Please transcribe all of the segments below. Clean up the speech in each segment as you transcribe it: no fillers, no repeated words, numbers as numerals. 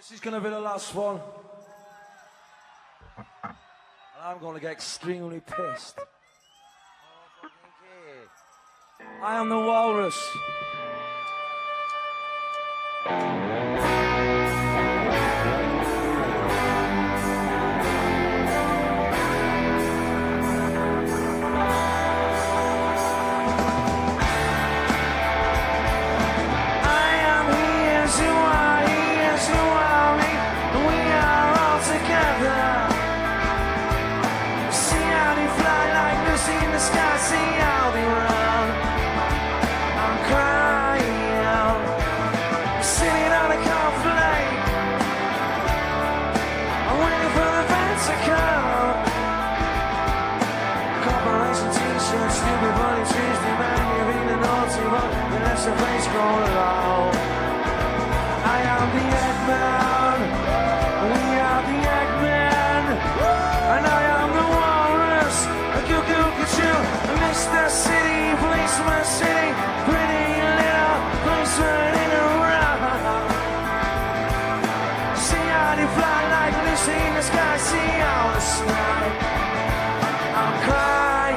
This is going to be the last one. And I'm going to get extremely pissed. I am the Walrus. The place going low. I am the Eggman. We are the Eggman. And I am the Walrus. A Cuckoo-Cuckoo. Mr. City, Policeman City. Pretty little policeman in a row. See how they fly like Lucy in the sky. See how the sky. I'm crying.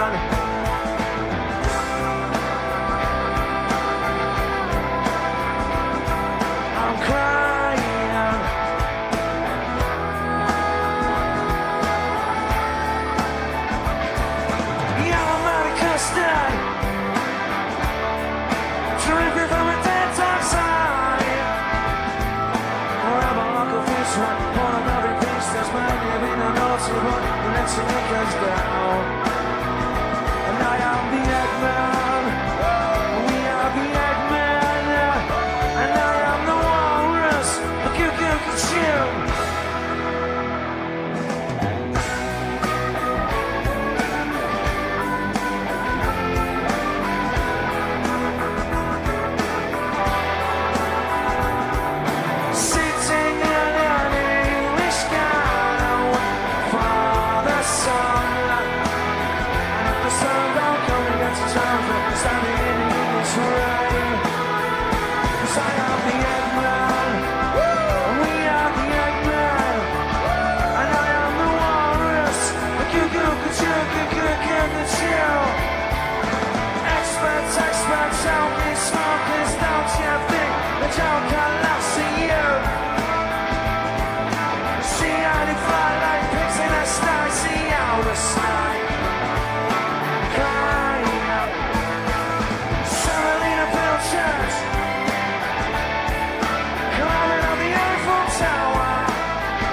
Let's make us down. And I am the Eggman. We are the Eggman. And I am the Walrus. The Cuckoo-Cuckoo.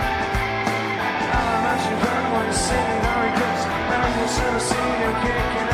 Singing, I regret, now you'll see you kicking